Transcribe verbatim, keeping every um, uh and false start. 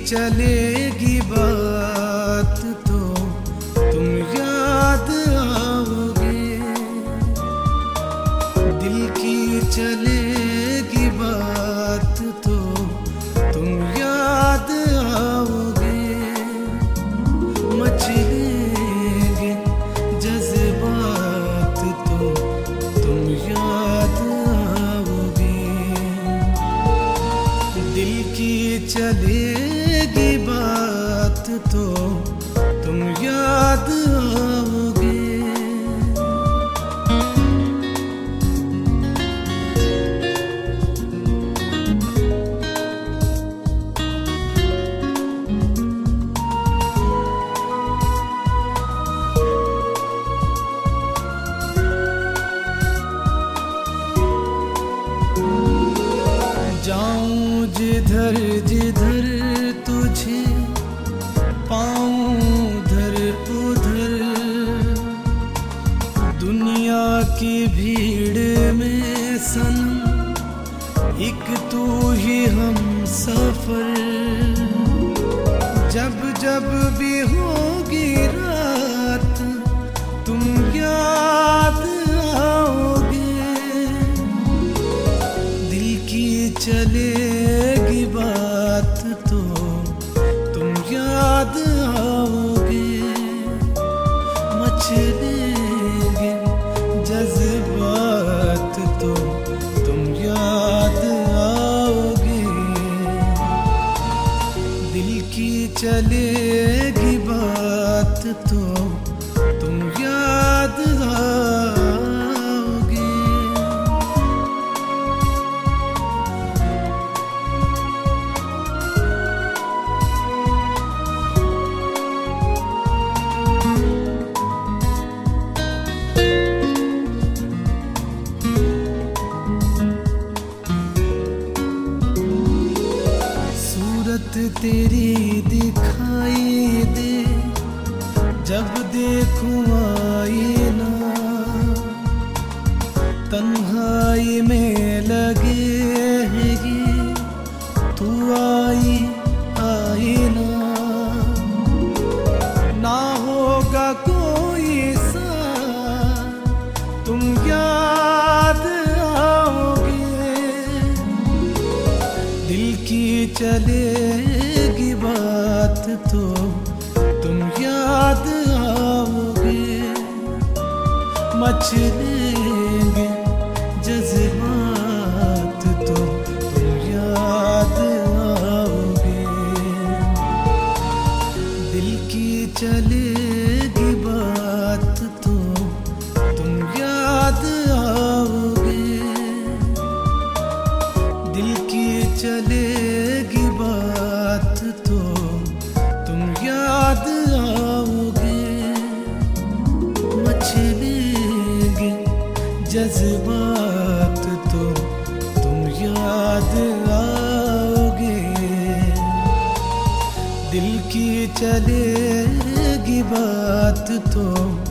चलेगी बात तो तुम याद आओगे। दिल की चलेगी बात तो तुम याद आओगे। मचलेंगे जज्बात तो तुम याद आओगे। दिल की चलेगी बात तो तुम याद आओगे। जाऊं जिधर जिधर तुझे पाऊं उधर उधर। दुनिया की भीड़ में सनम एक तू ही हम सफर। जब जब भी होगी रात तुम याद आओगे। दिल की चलेगी बात तो तुम याद आओगे। मचलेंगे जज्बात तो तुम याद आओगे। दिल की चलेगी बात तो तुम याद आओगे। तेरी दिखाई दे जब देखूं आईना। तन्हाई में लगे है ये तू आई आईना। ना होगा कोई सा तुम याद आओगे। दिल की चलेगी बात तो तुम याद आओगे। मचलेंगे जज्बात तो तुम याद आओगे। दिल की चलेगी बात तो तुम याद आओगे। दिल की चलेगी बात तो तुम याद आओगे। मचलेंगे जज्बात तो तुम याद आओगे। दिल की चलेगी बात तो